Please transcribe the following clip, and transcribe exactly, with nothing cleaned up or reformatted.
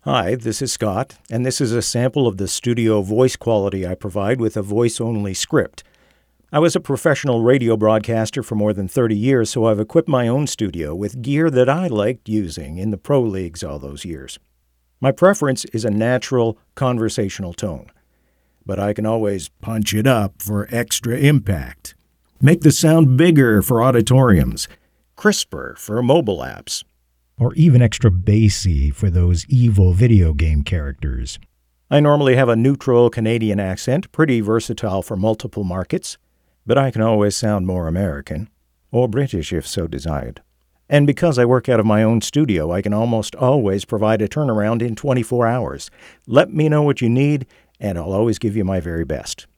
Hi, this is Scott, and this is a sample of the studio voice quality I provide with a voice-only script. I was a professional radio broadcaster for more than thirty years, so I've equipped my own studio with gear that I liked using in the pro leagues all those years. My preference is a natural, conversational tone, but I can always punch it up for extra impact. Make the sound bigger for auditoriums, crisper for mobile apps, or even extra bassy for those evil video game characters. I normally have a neutral Canadian accent, pretty versatile for multiple markets, but I can always sound more American, or British if so desired. And because I work out of my own studio, I can almost always provide a turnaround in twenty-four hours. Let me know what you need, and I'll always give you my very best.